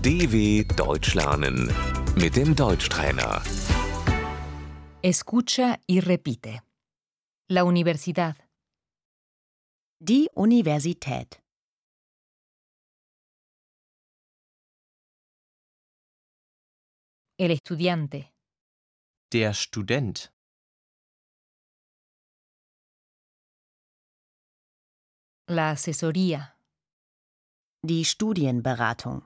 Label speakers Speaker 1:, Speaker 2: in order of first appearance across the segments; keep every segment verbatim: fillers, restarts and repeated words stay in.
Speaker 1: D W Deutsch lernen mit dem Deutschtrainer.
Speaker 2: Escucha y repite. La universidad,
Speaker 3: Die Universität.
Speaker 2: el estudiante,
Speaker 4: Der Student.
Speaker 2: la asesoría,
Speaker 3: Die Studienberatung.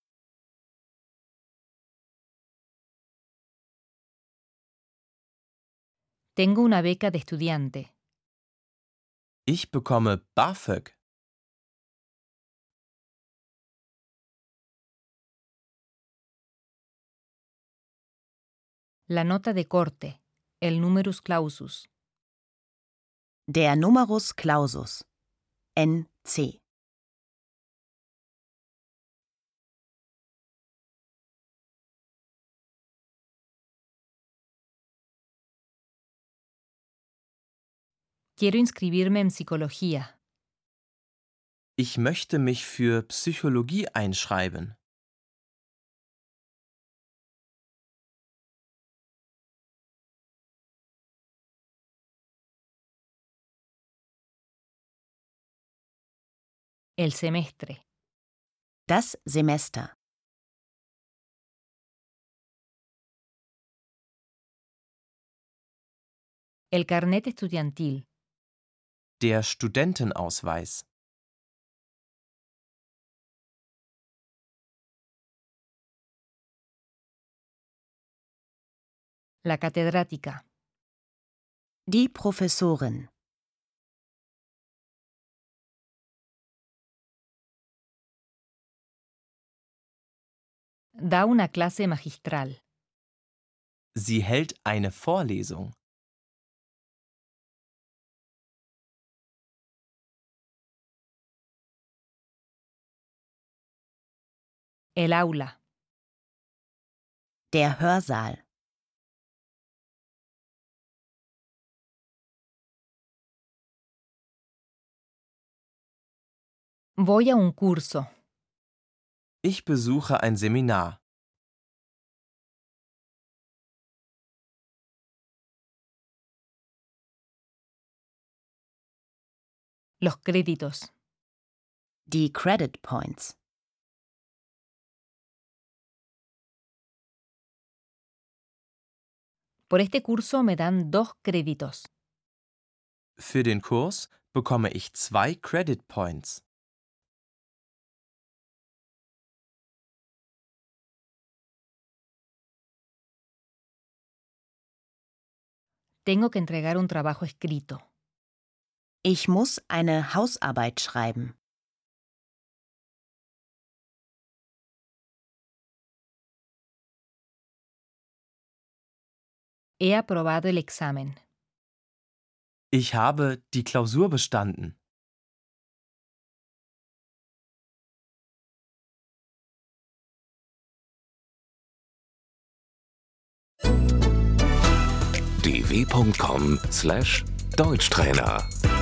Speaker 2: tengo una beca de estudiante,
Speaker 4: Ich bekomme BAföG.
Speaker 2: la nota de corte, el numerus clausus,
Speaker 3: Der Numerus Clausus. N C.
Speaker 2: quiero inscribirme en psicología,
Speaker 4: Ich möchte mich für Psychologie einschreiben.
Speaker 2: el semestre,
Speaker 3: Das Semester.
Speaker 2: el carnet estudiantil,
Speaker 4: Der Studentenausweis.
Speaker 2: la catedrática,
Speaker 3: Die Professorin.
Speaker 2: da una clase magistral,
Speaker 4: Sie hält eine Vorlesung.
Speaker 2: el aula,
Speaker 3: Der Hörsaal.
Speaker 2: voy a un curso,
Speaker 4: Ich besuche ein Seminar.
Speaker 2: los créditos,
Speaker 3: Die Credit Points.
Speaker 2: por este curso me dan dos créditos,
Speaker 4: Für den Kurs bekomme ich zwei Credit Points.
Speaker 2: tengo que entregar un trabajo escrito,
Speaker 3: Ich muss eine Hausarbeit schreiben.
Speaker 2: he aprobado el examen.
Speaker 4: Ich habe die Klausur bestanden.
Speaker 1: d w punkt com slash Deutschtrainer